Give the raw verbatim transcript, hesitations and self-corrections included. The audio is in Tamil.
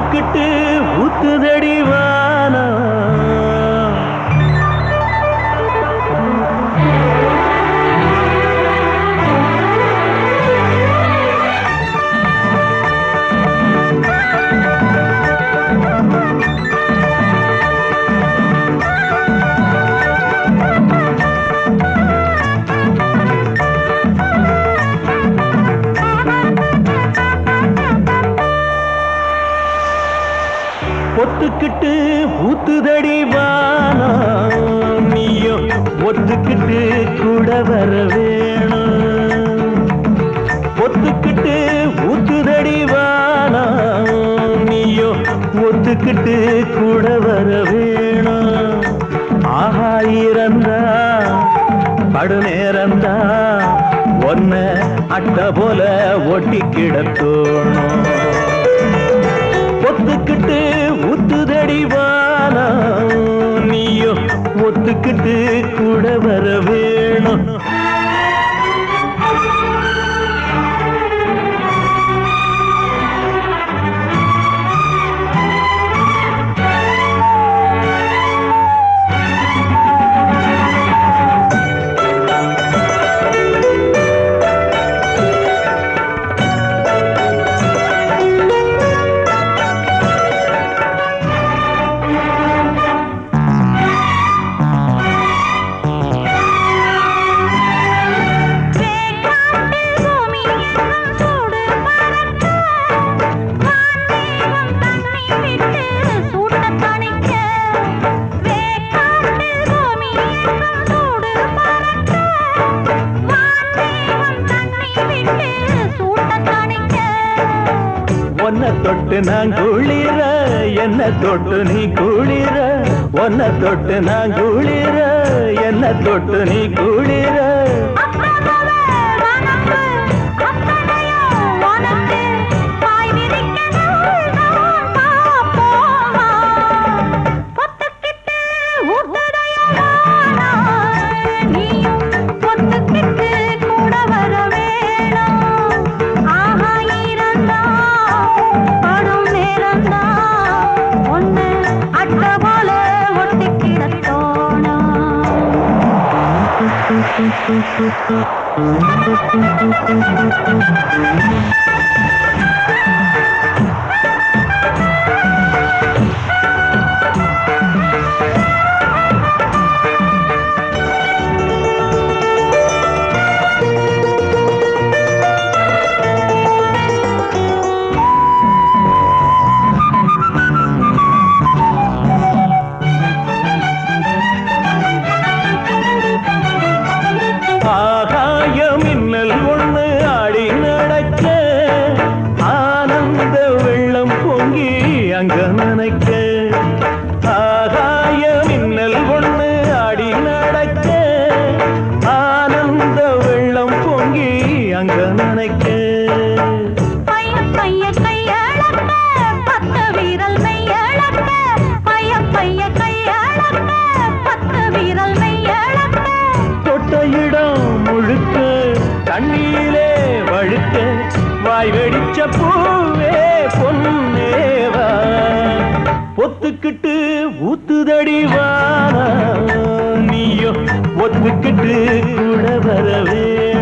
ஒத்துக்கிட்டு ஊத்துதடி வானம். ஒத்துக்கிட்டு ஊத்துதடி வானம், நீயோ ஒத்துக்கிட்டு கூட வர வேணும். ஒத்துக்கிட்டு ஊத்துதடி வானம், நீயோ ஒத்துக்கிட்டு கூட வர வேணும். ஆஹா இறந்தா படு நேரந்தா ஒன்ன அட்ட போல ஒட்டி கிடத்தோணும். ஒத்துக்கிட்டு ஊத்துதடி வானம், நீயோ ஒத்துக்கிட்டு கூட வர வேணும். ஒன்ன தொட்டு நான் குளிர, என்ன தொட்டு நீ குளிர. ஒன்ன தொட்டு நான் குளிர, என்ன தொட்டு நீ குளிர. அங்க நினைக்க ஆகாய மின்னல் ஒண்ணு ஆடி நடக்க, ஆனந்த வெள்ளம் பொங்கி அங்க நினைக்க. பைய பைய கையளக்க பத்து வீரல் மெய்யளக்க, பைய பைய கையளக்க பத்து வீரல் மெய்யளக்க. தொட்ட இடம் முழுக்க தண்ணீரிலே வழுக்க, வாய் வெடிச்ச பூவே பொன்னேவா. ஒத்துக்கிட்டு ஊத்துதடி வானம், நீயோ ஒத்துக்கிட்டு கூட வரவே